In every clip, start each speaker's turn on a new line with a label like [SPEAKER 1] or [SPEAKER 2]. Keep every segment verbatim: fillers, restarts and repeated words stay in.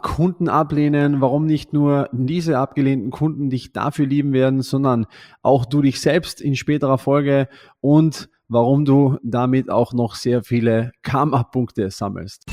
[SPEAKER 1] Kunden ablehnen, warum nicht nur diese abgelehnten Kunden dich dafür lieben werden, sondern auch du dich selbst in späterer Folge und warum du damit auch noch sehr viele Karma-Punkte sammelst.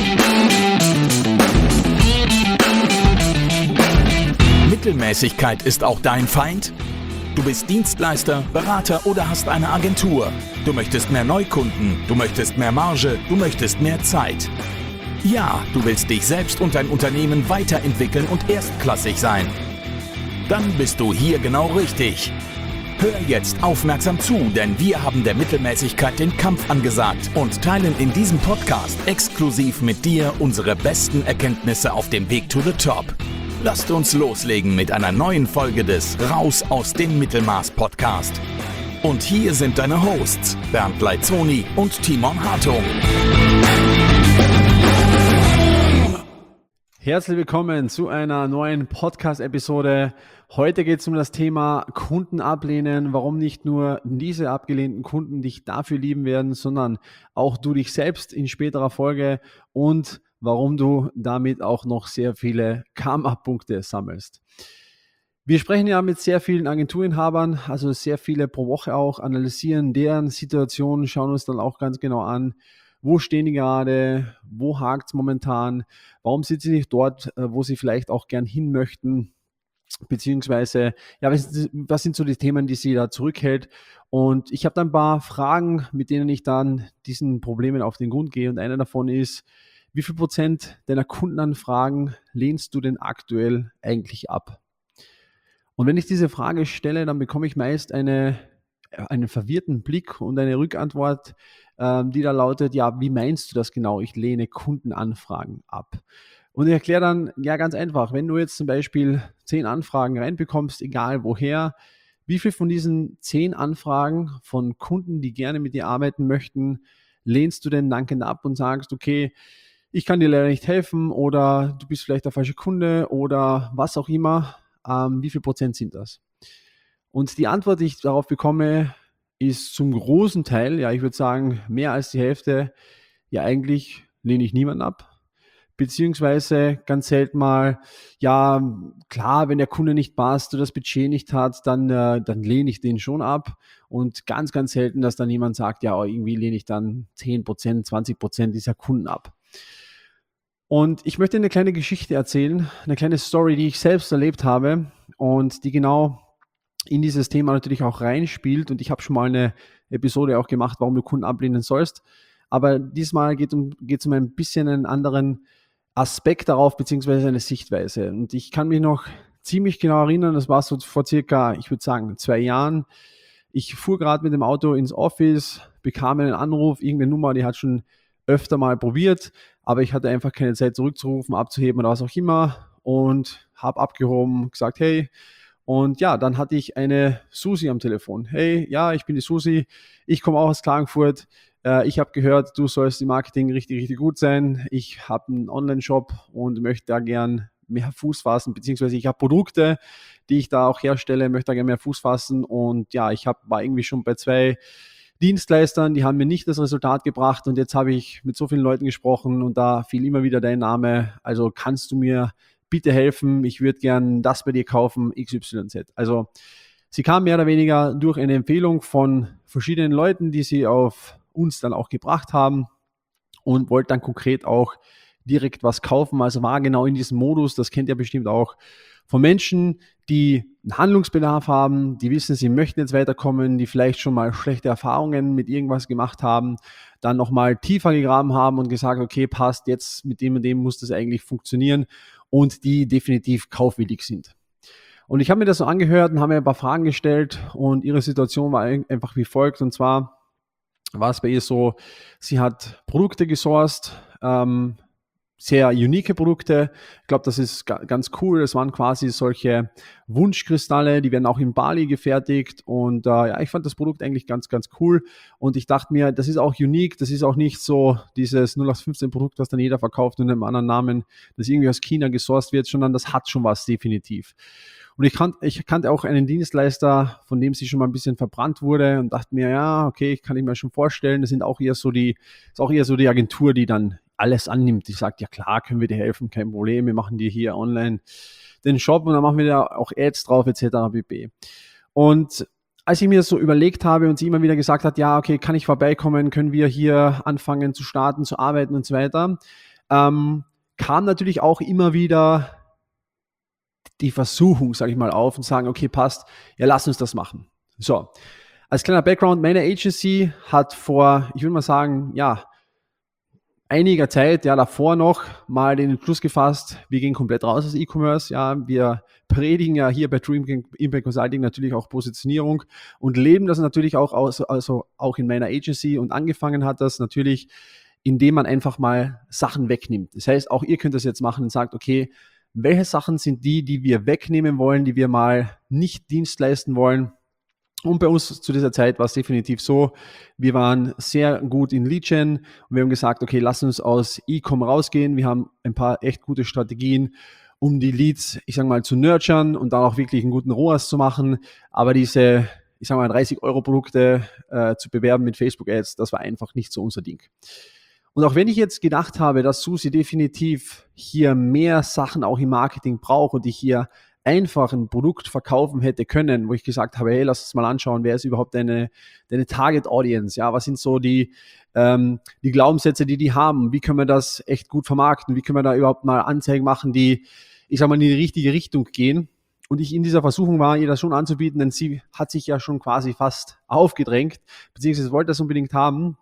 [SPEAKER 2] Mittelmäßigkeit ist auch dein Feind? Du bist Dienstleister, Berater oder hast eine Agentur. Du möchtest mehr Neukunden, du möchtest mehr Marge, du möchtest mehr Zeit. Ja, du willst dich selbst und dein Unternehmen weiterentwickeln und erstklassig sein. Dann bist du hier genau richtig. Hör jetzt aufmerksam zu, denn wir haben der Mittelmäßigkeit den Kampf angesagt und teilen in diesem Podcast exklusiv mit dir unsere besten Erkenntnisse auf dem Weg to the Top. Lasst uns loslegen mit einer neuen Folge des Raus aus dem Mittelmaß Podcast. Und hier sind deine Hosts Bernd Leitzoni und Timon Hartung.
[SPEAKER 1] Herzlich willkommen zu einer neuen Podcast-Episode. Heute geht es um das Thema Kunden ablehnen, warum nicht nur diese abgelehnten Kunden dich dafür lieben werden, sondern auch du dich selbst in späterer Folge und warum du damit auch noch sehr viele Karma-Punkte sammelst. Wir sprechen ja mit sehr vielen Agenturinhabern, also sehr viele pro Woche auch, analysieren deren Situation, schauen uns dann auch ganz genau an, wo stehen die gerade, wo hakt es momentan, warum sind sie nicht dort, wo sie vielleicht auch gern hin möchten, beziehungsweise ja, was, was sind so die Themen, die sie da zurückhält. Und ich habe da ein paar Fragen, mit denen ich dann diesen Problemen auf den Grund gehe. Und einer davon ist, wie viel Prozent deiner Kundenanfragen lehnst du denn aktuell eigentlich ab? Und wenn ich diese Frage stelle, dann bekomme ich meist eine, einen verwirrten Blick und eine Rückantwort, ähm, die da lautet, ja, wie meinst du das genau? Ich lehne Kundenanfragen ab. Und ich erkläre dann, ja, ganz einfach, wenn du jetzt zum Beispiel zehn Anfragen reinbekommst, egal woher, wie viel von diesen zehn Anfragen von Kunden, die gerne mit dir arbeiten möchten, lehnst du denn dankend ab und sagst, okay, ich kann dir leider nicht helfen oder du bist vielleicht der falsche Kunde oder was auch immer. Ähm, wie viel Prozent sind das? Und die Antwort, die ich darauf bekomme, ist zum großen Teil, ja, ich würde sagen, mehr als die Hälfte, ja, eigentlich lehne ich niemanden ab. Beziehungsweise ganz selten mal, ja, klar, wenn der Kunde nicht passt oder das Budget nicht hat, dann, äh, dann lehne ich den schon ab. Und ganz, ganz selten, dass dann jemand sagt, ja, oh, irgendwie lehne ich dann zehn Prozent, zwanzig Prozent dieser Kunden ab. Und ich möchte eine kleine Geschichte erzählen, eine kleine Story, die ich selbst erlebt habe und die genau in dieses Thema natürlich auch reinspielt. Und ich habe schon mal eine Episode auch gemacht, warum du Kunden ablehnen sollst. Aber diesmal geht es um, geht's um ein bisschen einen anderen Aspekt darauf, beziehungsweise eine Sichtweise. Und ich kann mich noch ziemlich genau erinnern, das war so vor circa, ich würde sagen, zwei Jahren. Ich fuhr gerade mit dem Auto ins Office, bekam einen Anruf, irgendeine Nummer, die hat schon öfter mal probiert, aber ich hatte einfach keine Zeit zurückzurufen, abzuheben oder was auch immer und habe abgehoben, gesagt, hey, und ja, dann hatte ich eine Susi am Telefon. Hey, ja, ich bin die Susi, ich komme auch aus Klagenfurt, äh, ich habe gehört, du sollst im Marketing richtig, richtig gut sein, ich habe einen Online-Shop und möchte da gern mehr Fuß fassen, beziehungsweise ich habe Produkte, die ich da auch herstelle, möchte da gerne mehr Fuß fassen und ja, ich hab, war irgendwie schon bei zwei Dienstleistern, die haben mir nicht das Resultat gebracht und jetzt habe ich mit so vielen Leuten gesprochen und da fiel immer wieder dein Name, also kannst du mir bitte helfen, ich würde gern das bei dir kaufen, X Y Z. Also sie kam mehr oder weniger durch eine Empfehlung von verschiedenen Leuten, die sie auf uns dann auch gebracht haben und wollte dann konkret auch direkt was kaufen, also war genau in diesem Modus, das kennt ihr bestimmt auch, von Menschen, die einen Handlungsbedarf haben, die wissen, sie möchten jetzt weiterkommen, die vielleicht schon mal schlechte Erfahrungen mit irgendwas gemacht haben, dann nochmal tiefer gegraben haben und gesagt, okay, passt, jetzt mit dem und dem muss das eigentlich funktionieren und die definitiv kaufwillig sind. Und ich habe mir das so angehört und habe mir ein paar Fragen gestellt und ihre Situation war einfach wie folgt, und zwar war es bei ihr so, sie hat Produkte gesourced, ähm, sehr unique Produkte. Ich glaube, das ist ganz cool. Das waren quasi solche Wunschkristalle, die werden auch in Bali gefertigt und äh, ja, ich fand das Produkt eigentlich ganz, ganz cool und ich dachte mir, das ist auch unique, das ist auch nicht so dieses null acht fünfzehn Produkt, was dann jeder verkauft unter einem anderen Namen, das irgendwie aus China gesourced wird, sondern das hat schon was definitiv. Und ich, kan- ich kannte auch einen Dienstleister, von dem sie schon mal ein bisschen verbrannt wurde und dachte mir, ja, okay, ich kann ich mir schon vorstellen, das sind auch eher so die, ist auch eher so die Agentur, die dann alles annimmt. Die sagt, ja klar, können wir dir helfen, kein Problem, wir machen dir hier online den Shop und dann machen wir da auch Ads drauf et cetera pp. Und als ich mir das so überlegt habe und sie immer wieder gesagt hat, ja, okay, kann ich vorbeikommen, können wir hier anfangen zu starten, zu arbeiten und so weiter, ähm, kam natürlich auch immer wieder die Versuchung, sage ich mal, auf und sagen, okay, passt, ja, lass uns das machen. So, als kleiner Background, meine Agency hat vor, ich würde mal sagen, ja, einiger Zeit, ja, davor noch mal den Entschluss gefasst, wir gehen komplett raus aus E-Commerce, ja, wir predigen ja hier bei Dream Impact Consulting natürlich auch Positionierung und leben das natürlich auch aus, also auch in meiner Agency, und angefangen hat das natürlich, indem man einfach mal Sachen wegnimmt. Das heißt, auch ihr könnt das jetzt machen und sagt, okay, welche Sachen sind die, die wir wegnehmen wollen, die wir mal nicht Dienst leisten wollen? Und bei uns zu dieser Zeit war es definitiv so, wir waren sehr gut in Lead-Gen und wir haben gesagt, okay, lass uns aus E-Com rausgehen. Wir haben ein paar echt gute Strategien, um die Leads, ich sage mal, zu nurturen und dann auch wirklich einen guten R O A S zu machen. Aber diese, ich sage mal, dreißig Euro Produkte äh, zu bewerben mit Facebook-Ads, das war einfach nicht so unser Ding. Und auch wenn ich jetzt gedacht habe, dass Susi definitiv hier mehr Sachen auch im Marketing braucht und ich hier einfach ein Produkt verkaufen hätte können, wo ich gesagt habe, hey, lass uns mal anschauen, wer ist überhaupt deine, deine Target Audience, ja, was sind so die, ähm, die Glaubenssätze, die die haben, wie können wir das echt gut vermarkten, wie können wir da überhaupt mal Anzeigen machen, die, ich sag mal, in die richtige Richtung gehen. Und ich in dieser Versuchung war, ihr das schon anzubieten, denn sie hat sich ja schon quasi fast aufgedrängt, beziehungsweise wollte das unbedingt haben,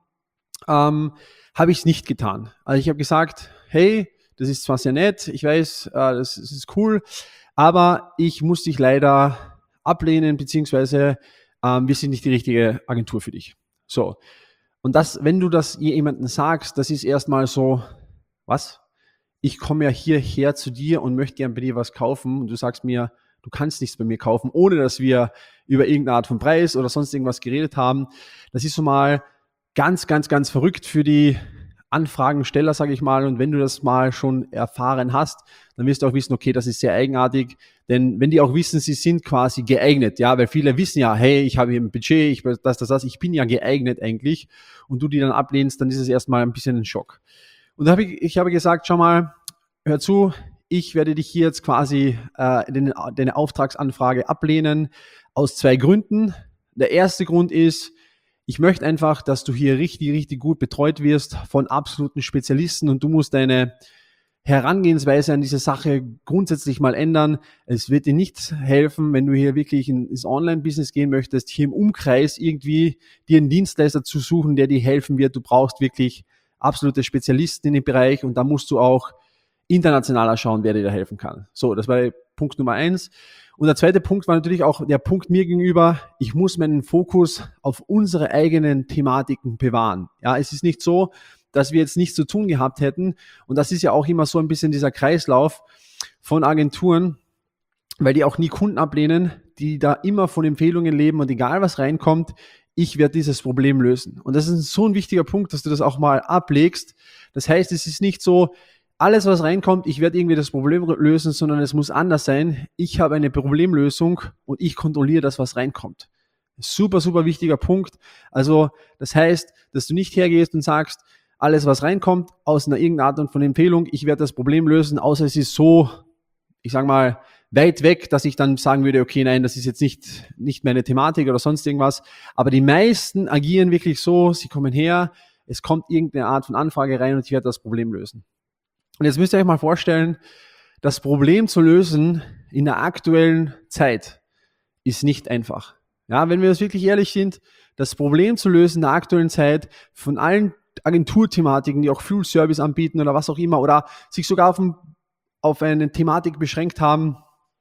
[SPEAKER 1] ähm, habe ich es nicht getan. Also ich habe gesagt, hey, das ist zwar sehr nett, ich weiß, äh, das, das ist cool, aber ich muss dich leider ablehnen, beziehungsweise ähm, wir sind nicht die richtige Agentur für dich. So. Und das, wenn du das jemandem sagst, das ist erstmal so, was? Ich komme ja hierher zu dir und möchte gern bei dir was kaufen und du sagst mir, du kannst nichts bei mir kaufen, ohne dass wir über irgendeine Art von Preis oder sonst irgendwas geredet haben. Das ist so mal ganz, ganz, ganz verrückt für die Anfragensteller, sage ich mal. Und wenn du das mal schon erfahren hast, dann wirst du auch wissen, okay, das ist sehr eigenartig. Denn wenn die auch wissen, sie sind quasi geeignet, ja, weil viele wissen ja, hey, ich habe hier ein Budget, ich das, das, das, ich bin ja geeignet eigentlich, und du die dann ablehnst, dann ist es erstmal ein bisschen ein Schock. Und da habe ich, ich habe gesagt, schau mal, hör zu, ich werde dich hier jetzt quasi äh, deine, deine Auftragsanfrage ablehnen aus zwei Gründen. Der erste Grund ist, ich möchte einfach, dass du hier richtig, richtig gut betreut wirst von absoluten Spezialisten und du musst deine Herangehensweise an diese Sache grundsätzlich mal ändern. Es wird dir nicht helfen, wenn du hier wirklich ins Online-Business gehen möchtest, hier im Umkreis irgendwie dir einen Dienstleister zu suchen, der dir helfen wird. Du brauchst wirklich absolute Spezialisten in dem Bereich und da musst du auch internationaler schauen, wer dir da helfen kann. So, das war Punkt Nummer eins. Und der zweite Punkt war natürlich auch der Punkt mir gegenüber, ich muss meinen Fokus auf unsere eigenen Thematiken bewahren. Ja, es ist nicht so, dass wir jetzt nichts zu tun gehabt hätten. Und das ist ja auch immer so ein bisschen dieser Kreislauf von Agenturen, weil die auch nie Kunden ablehnen, die da immer von Empfehlungen leben und egal was reinkommt, ich werde dieses Problem lösen. Und das ist so ein wichtiger Punkt, dass du das auch mal ablegst. Das heißt, es ist nicht so, alles, was reinkommt, ich werde irgendwie das Problem lösen, sondern es muss anders sein. Ich habe eine Problemlösung und ich kontrolliere das, was reinkommt. Super, super wichtiger Punkt. Also das heißt, dass du nicht hergehst und sagst, alles, was reinkommt, aus einer irgendeiner Art von Empfehlung, ich werde das Problem lösen, außer es ist so, ich sage mal, weit weg, dass ich dann sagen würde, okay, nein, das ist jetzt nicht, nicht meine Thematik oder sonst irgendwas. Aber die meisten agieren wirklich so, sie kommen her, es kommt irgendeine Art von Anfrage rein und ich werde das Problem lösen. Und jetzt müsst ihr euch mal vorstellen, das Problem zu lösen in der aktuellen Zeit ist nicht einfach. Ja, wenn wir uns wirklich ehrlich sind, das Problem zu lösen in der aktuellen Zeit von allen Agenturthematiken, die auch Full Service anbieten oder was auch immer oder sich sogar auf, ein, auf eine Thematik beschränkt haben,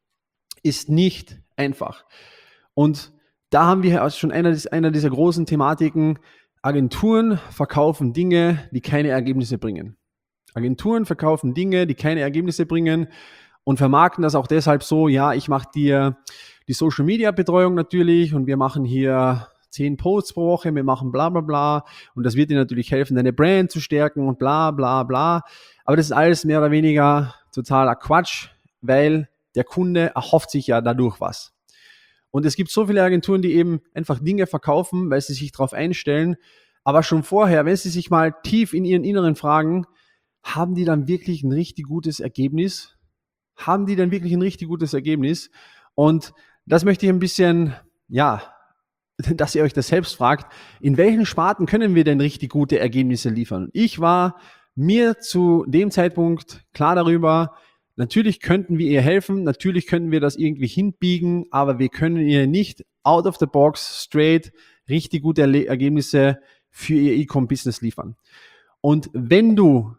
[SPEAKER 1] ist nicht einfach. Und da haben wir also schon einer, einer dieser großen Thematiken, Agenturen verkaufen Dinge, die keine Ergebnisse bringen. Agenturen verkaufen Dinge, die keine Ergebnisse bringen und vermarkten das auch deshalb so, ja, ich mache dir die Social-Media-Betreuung natürlich und wir machen hier zehn Posts pro Woche, wir machen bla bla bla und das wird dir natürlich helfen, deine Brand zu stärken und bla bla bla. Aber das ist alles mehr oder weniger totaler Quatsch, weil der Kunde erhofft sich ja dadurch was. Und es gibt so viele Agenturen, die eben einfach Dinge verkaufen, weil sie sich darauf einstellen, aber schon vorher, wenn sie sich mal tief in ihren Inneren fragen, haben die dann wirklich ein richtig gutes Ergebnis? Haben die dann wirklich ein richtig gutes Ergebnis? Und das möchte ich ein bisschen, ja, dass ihr euch das selbst fragt, in welchen Sparten können wir denn richtig gute Ergebnisse liefern? Ich war mir zu dem Zeitpunkt klar darüber, natürlich könnten wir ihr helfen, natürlich könnten wir das irgendwie hinbiegen, aber wir können ihr nicht out of the box straight richtig gute Ergebnisse für ihr E-Com-Business liefern. Und wenn du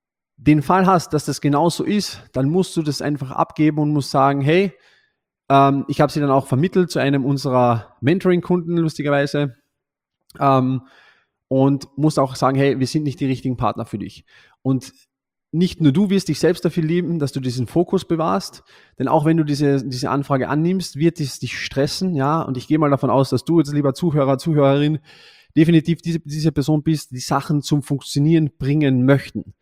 [SPEAKER 1] den Fall hast, dass das genauso ist, dann musst du das einfach abgeben und musst sagen, hey, ähm, ich habe sie dann auch vermittelt zu einem unserer Mentoring-Kunden, lustigerweise, ähm, und musst auch sagen, hey, wir sind nicht die richtigen Partner für dich. Und nicht nur du wirst dich selbst dafür lieben, dass du diesen Fokus bewahrst, denn auch wenn du diese, diese Anfrage annimmst, wird es dich stressen, ja, und ich gehe mal davon aus, dass du jetzt, lieber Zuhörer, Zuhörerin, definitiv diese, diese Person bist, die Sachen zum Funktionieren bringen möchten.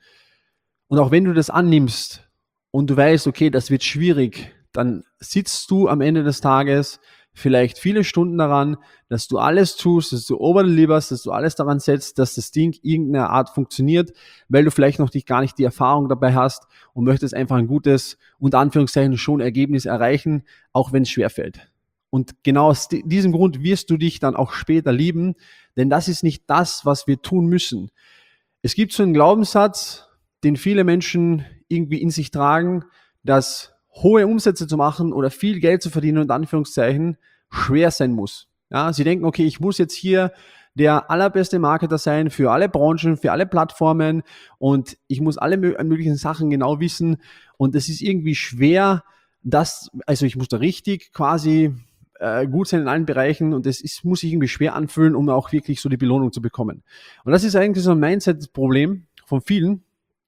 [SPEAKER 1] Und auch wenn du das annimmst und du weißt, okay, das wird schwierig, dann sitzt du am Ende des Tages vielleicht viele Stunden daran, dass du alles tust, dass du overdelieferst, dass du alles daran setzt, dass das Ding irgendeiner Art funktioniert, weil du vielleicht noch nicht, gar nicht die Erfahrung dabei hast und möchtest einfach ein gutes, unter Anführungszeichen, schon Ergebnis erreichen, auch wenn es schwerfällt. Und genau aus diesem Grund wirst du dich dann auch später lieben, denn das ist nicht das, was wir tun müssen. Es gibt so einen Glaubenssatz, den viele Menschen irgendwie in sich tragen, dass hohe Umsätze zu machen oder viel Geld zu verdienen, unter Anführungszeichen, schwer sein muss. Ja, sie denken, okay, ich muss jetzt hier der allerbeste Marketer sein für alle Branchen, für alle Plattformen und ich muss alle möglichen Sachen genau wissen und es ist irgendwie schwer, dass, also ich muss da richtig quasi äh, gut sein in allen Bereichen und es ist, muss sich irgendwie schwer anfühlen, um auch wirklich so die Belohnung zu bekommen. Und das ist eigentlich so ein Mindset-Problem von vielen,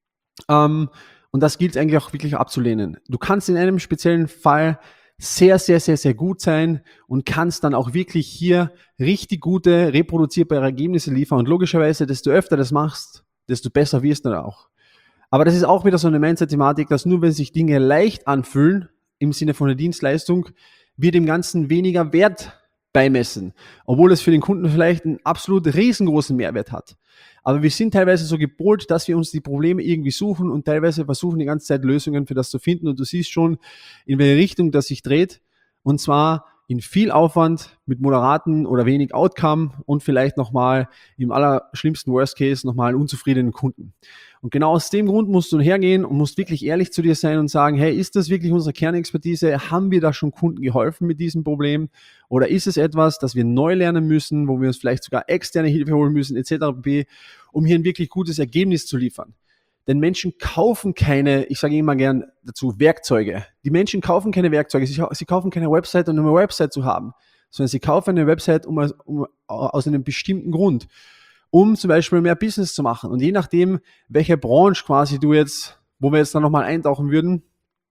[SPEAKER 1] ähm, und das gilt eigentlich auch wirklich abzulehnen. Du kannst in einem speziellen Fall sehr, sehr, sehr, sehr gut sein und kannst dann auch wirklich hier richtig gute, reproduzierbare Ergebnisse liefern. Und logischerweise, desto öfter das machst, desto besser wirst du dann auch. Aber das ist auch wieder so eine Mindset-Thematik, dass nur wenn sich Dinge leicht anfühlen, im Sinne von der Dienstleistung, wir dem Ganzen weniger Wert beimessen. Obwohl es für den Kunden vielleicht einen absolut riesengroßen Mehrwert hat. Aber wir sind teilweise so gepolt, dass wir uns die Probleme irgendwie suchen und teilweise versuchen die ganze Zeit Lösungen für das zu finden. Und du siehst schon, in welche Richtung das sich dreht. Und zwar in viel Aufwand mit moderaten oder wenig Outcome und vielleicht nochmal im allerschlimmsten Worst Case nochmal einen unzufriedenen Kunden. Und genau aus dem Grund musst du hergehen und musst wirklich ehrlich zu dir sein und sagen, hey, ist das wirklich unsere Kernexpertise? Haben wir da schon Kunden geholfen mit diesem Problem? Oder ist es etwas, das wir neu lernen müssen, wo wir uns vielleicht sogar externe Hilfe holen müssen, et cetera pp., um hier ein wirklich gutes Ergebnis zu liefern? Denn Menschen kaufen keine, ich sage immer gern dazu, Werkzeuge. Die Menschen kaufen keine Werkzeuge, sie, sie kaufen keine Website, um eine Website zu haben, sondern sie kaufen eine Website um, um, aus einem bestimmten Grund, um zum Beispiel mehr Business zu machen. Und je nachdem, welche Branche quasi du jetzt, wo wir jetzt dann nochmal eintauchen würden,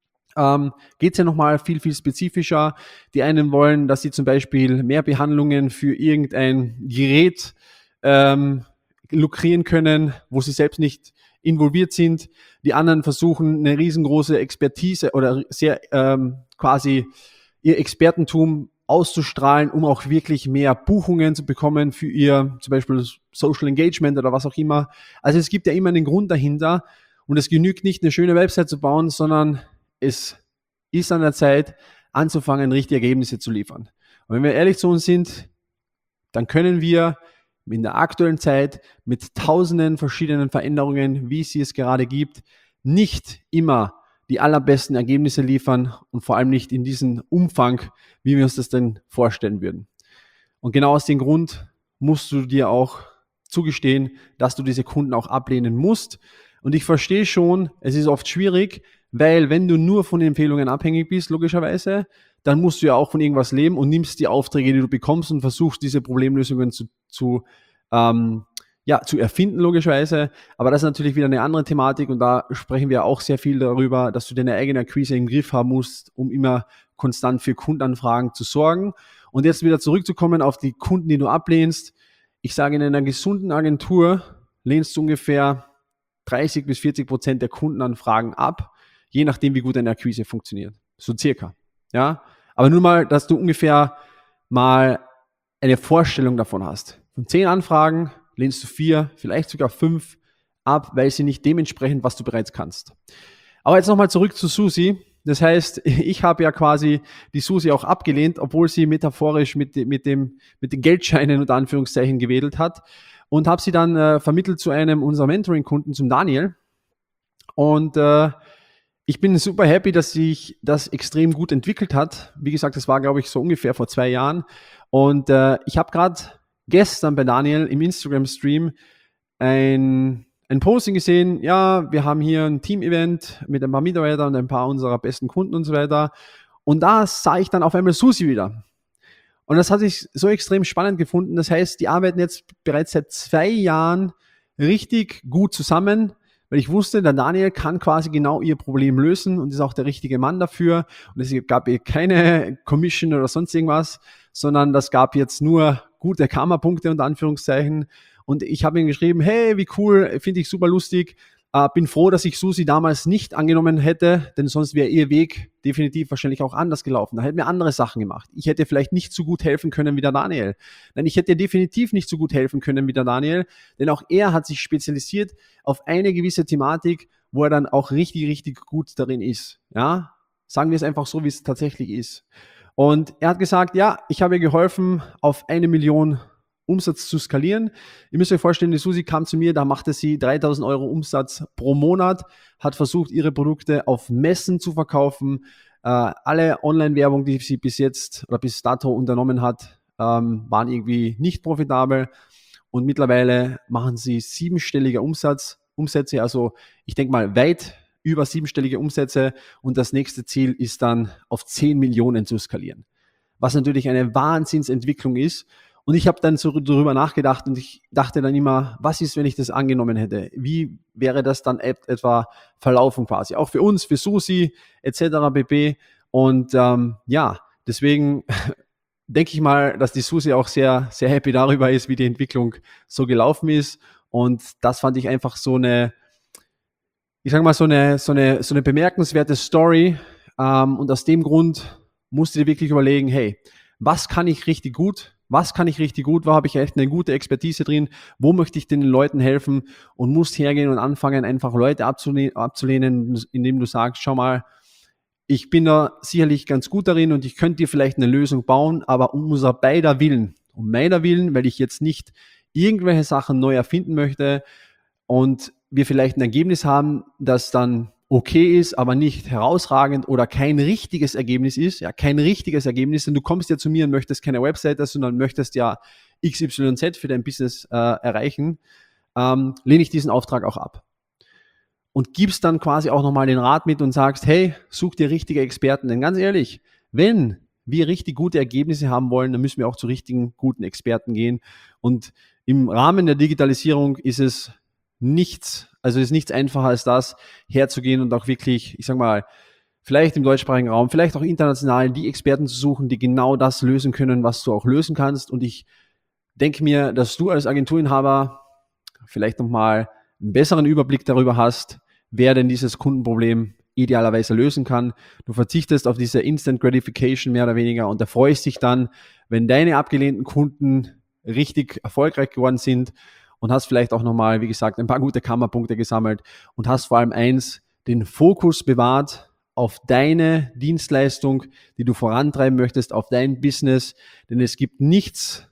[SPEAKER 1] ähm, geht es ja nochmal viel, viel spezifischer. Die einen wollen, dass sie zum Beispiel mehr Behandlungen für irgendein Gerät ähm, lukrieren können, wo sie selbst nicht involviert sind. Die anderen versuchen eine riesengroße Expertise oder sehr ähm, quasi ihr Expertentum auszustrahlen, um auch wirklich mehr Buchungen zu bekommen für ihr zum Beispiel Social Engagement oder was auch immer. Also es gibt ja immer einen Grund dahinter und es genügt nicht, eine schöne Website zu bauen, sondern es ist an der Zeit, anzufangen, richtige Ergebnisse zu liefern. Und wenn wir ehrlich zu uns sind, dann können wir in der aktuellen Zeit mit tausenden verschiedenen Veränderungen, wie es sie es gerade gibt, nicht immer die allerbesten Ergebnisse liefern und vor allem nicht in diesem Umfang, wie wir uns das denn vorstellen würden. Und genau aus dem Grund musst du dir auch zugestehen, dass du diese Kunden auch ablehnen musst. Und ich verstehe schon, es ist oft schwierig, weil wenn du nur von den Empfehlungen abhängig bist, logischerweise, dann musst du ja auch von irgendwas leben und nimmst die Aufträge, die du bekommst und versuchst, diese Problemlösungen zu, zu, ähm, ja, zu erfinden, logischerweise. Aber das ist natürlich wieder eine andere Thematik und da sprechen wir auch sehr viel darüber, dass du deine eigene Akquise im Griff haben musst, um immer konstant für Kundenanfragen zu sorgen. Und jetzt wieder zurückzukommen auf die Kunden, die du ablehnst. Ich sage, in einer gesunden Agentur lehnst du ungefähr dreißig bis vierzig Prozent der Kundenanfragen ab, je nachdem, wie gut deine Akquise funktioniert. So circa. Ja? Aber nur mal, dass du ungefähr mal eine Vorstellung davon hast. Von zehn Anfragen lehnst du vier, vielleicht sogar fünf ab, weil sie nicht dementsprechend, was du bereits kannst. Aber jetzt nochmal zurück zu Susi. Das heißt, ich habe ja quasi die Susi auch abgelehnt, obwohl sie metaphorisch mit, mit, dem, mit den Geldscheinen unter Anführungszeichen gewedelt hat und habe sie dann äh, vermittelt zu einem unserer Mentoring-Kunden, zum Daniel. Und äh, ich bin super happy, dass sich das extrem gut entwickelt hat. Wie gesagt, das war, glaube ich, so ungefähr vor zwei Jahren. Und äh, ich habe gerade gestern bei Daniel im Instagram-Stream ein, ein Posting gesehen. Ja, wir haben hier ein Team-Event mit ein paar Mitarbeitern und ein paar unserer besten Kunden und so weiter. Und da sah ich dann auf einmal Susi wieder. Und das hatte ich so extrem spannend gefunden. Das heißt, die arbeiten jetzt bereits seit zwei Jahren richtig gut zusammen, weil ich wusste, der Daniel kann quasi genau ihr Problem lösen und ist auch der richtige Mann dafür. Und es gab ihr keine Commission oder sonst irgendwas, sondern das gab jetzt nur gute Karma-Punkte unter Anführungszeichen. Und ich habe ihm geschrieben, hey, wie cool, finde ich super lustig. Äh, bin froh, dass ich Susi damals nicht angenommen hätte, denn sonst wäre ihr Weg definitiv wahrscheinlich auch anders gelaufen. Da hätten wir andere Sachen gemacht. Ich hätte vielleicht nicht so gut helfen können wie der Daniel. Nein, ich hätte definitiv nicht so gut helfen können wie der Daniel, denn auch er hat sich spezialisiert auf eine gewisse Thematik, wo er dann auch richtig, richtig gut darin ist. Ja, sagen wir es einfach so, wie es tatsächlich ist. Und er hat gesagt, ja, ich habe ihr geholfen, auf eine Million Umsatz zu skalieren. Ihr müsst euch vorstellen, die Susi kam zu mir, da machte sie dreitausend Euro Umsatz pro Monat, hat versucht, ihre Produkte auf Messen zu verkaufen. Äh, alle Online-Werbung, die sie bis jetzt oder bis dato unternommen hat, ähm, waren irgendwie nicht profitabel. Und mittlerweile machen sie siebenstellige Umsatz, Umsätze, also ich denke mal weit über siebenstellige Umsätze. Und das nächste Ziel ist dann auf zehn Millionen zu skalieren, was natürlich eine Wahnsinnsentwicklung ist. Und ich habe dann so darüber nachgedacht und ich dachte dann immer, was ist, wenn ich das angenommen hätte? Wie wäre das dann et- etwa verlaufen quasi? Auch für uns, für Susi et cetera pp. Und ähm, ja, deswegen denke ich mal, dass die Susi auch sehr, sehr happy darüber ist, wie die Entwicklung so gelaufen ist. Und das fand ich einfach so eine, ich sage mal, so eine, so eine, so eine bemerkenswerte Story. Ähm, und aus dem Grund musst du dir wirklich überlegen, hey, was kann ich richtig gut? Was kann ich richtig gut? Wo habe ich echt eine gute Expertise drin? Wo möchte ich den Leuten helfen? Und musst hergehen und anfangen, einfach Leute abzulehnen, abzulehnen, indem du sagst, schau mal, ich bin da sicherlich ganz gut darin und ich könnte dir vielleicht eine Lösung bauen, aber um unser beider Willen, um meiner Willen, weil ich jetzt nicht irgendwelche Sachen neu erfinden möchte und wir vielleicht ein Ergebnis haben, das dann okay ist, aber nicht herausragend oder kein richtiges Ergebnis ist, ja, kein richtiges Ergebnis, denn du kommst ja zu mir und möchtest keine Webseite, sondern möchtest ja X Y Z für dein Business äh, erreichen, ähm, lehne ich diesen Auftrag auch ab. Und gibst dann quasi auch nochmal den Rat mit und sagst, hey, such dir richtige Experten, denn ganz ehrlich, wenn wir richtig gute Ergebnisse haben wollen, dann müssen wir auch zu richtigen, guten Experten gehen. Und im Rahmen der Digitalisierung ist es nichts, also ist nichts einfacher als das, herzugehen und auch wirklich, ich sag mal, vielleicht im deutschsprachigen Raum, vielleicht auch international, die Experten zu suchen, die genau das lösen können, was du auch lösen kannst. Und ich denke mir, dass du als Agenturinhaber vielleicht nochmal einen besseren Überblick darüber hast, wer denn dieses Kundenproblem idealerweise lösen kann. Du verzichtest auf diese Instant Gratification mehr oder weniger und erfreust dich dann, wenn deine abgelehnten Kunden richtig erfolgreich geworden sind und hast vielleicht auch nochmal, wie gesagt, ein paar gute Kammerpunkte gesammelt und hast vor allem eins, den Fokus bewahrt auf deine Dienstleistung, die du vorantreiben möchtest, auf dein Business, denn es gibt nichts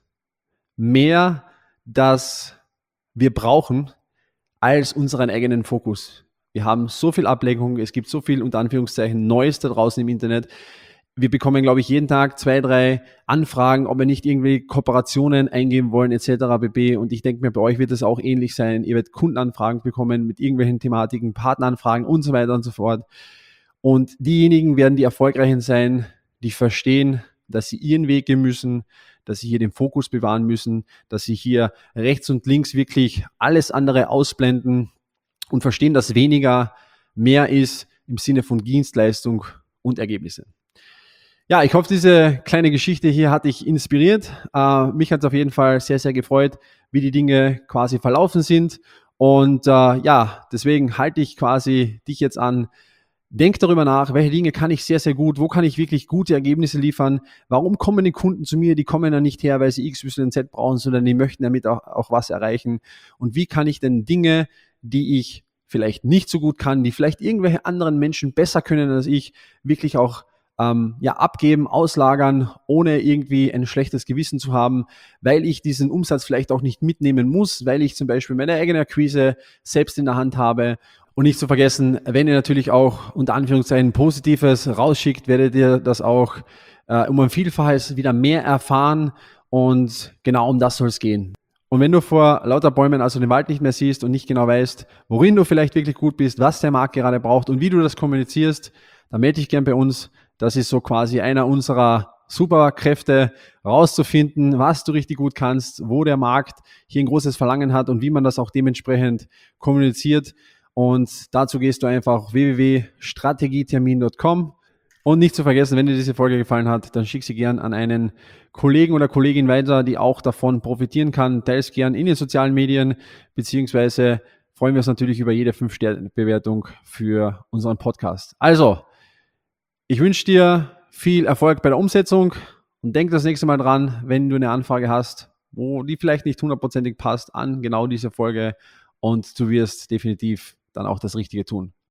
[SPEAKER 1] mehr, das wir brauchen, als unseren eigenen Fokus. Wir haben so viel Ablenkung, es gibt so viel unter Anführungszeichen Neues da draußen im Internet. Wir bekommen, glaube ich, jeden Tag zwei, drei Anfragen, ob wir nicht irgendwie Kooperationen eingeben wollen et cetera pp. Und ich denke mir, bei euch wird es auch ähnlich sein. Ihr werdet Kundenanfragen bekommen mit irgendwelchen Thematiken, Partneranfragen und so weiter und so fort. Und diejenigen werden die Erfolgreichen sein, die verstehen, dass sie ihren Weg gehen müssen, dass sie hier den Fokus bewahren müssen, dass sie hier rechts und links wirklich alles andere ausblenden und verstehen, dass weniger mehr ist im Sinne von Dienstleistung und Ergebnisse. Ja, ich hoffe, diese kleine Geschichte hier hat dich inspiriert. Äh, mich hat es auf jeden Fall sehr, sehr gefreut, wie die Dinge quasi verlaufen sind. Und äh, ja, deswegen halte ich quasi dich jetzt an. Denk darüber nach, welche Dinge kann ich sehr, sehr gut, wo kann ich wirklich gute Ergebnisse liefern, warum kommen die Kunden zu mir, die kommen ja nicht her, weil sie X Y Z brauchen, sondern die möchten damit auch, auch was erreichen und wie kann ich denn Dinge, die ich vielleicht nicht so gut kann, die vielleicht irgendwelche anderen Menschen besser können als ich, wirklich auch ähm, ja, abgeben, auslagern, ohne irgendwie ein schlechtes Gewissen zu haben, weil ich diesen Umsatz vielleicht auch nicht mitnehmen muss, weil ich zum Beispiel meine eigene Akquise selbst in der Hand habe. Und nicht zu vergessen, wenn ihr natürlich auch unter Anführungszeichen Positives rausschickt, werdet ihr das auch äh, um ein Vielfaches wieder mehr erfahren, und genau um das soll es gehen. Und wenn du vor lauter Bäumen also den Wald nicht mehr siehst und nicht genau weißt, worin du vielleicht wirklich gut bist, was der Markt gerade braucht und wie du das kommunizierst, dann melde dich gern bei uns. Das ist so quasi einer unserer Superkräfte, rauszufinden, was du richtig gut kannst, wo der Markt hier ein großes Verlangen hat und wie man das auch dementsprechend kommuniziert. Und dazu gehst du einfach auf w w w punkt strategietermin punkt com. Und nicht zu vergessen, wenn dir diese Folge gefallen hat, dann schick sie gern an einen Kollegen oder Kollegin weiter, die auch davon profitieren kann. Teile es gern in den sozialen Medien, beziehungsweise freuen wir uns natürlich über jede fünf Sterne Bewertung für unseren Podcast. Also, ich wünsche dir viel Erfolg bei der Umsetzung und denk das nächste Mal dran, wenn du eine Anfrage hast, wo die vielleicht nicht hundertprozentig passt, an genau diese Folge, und du wirst definitiv dann auch das Richtige tun.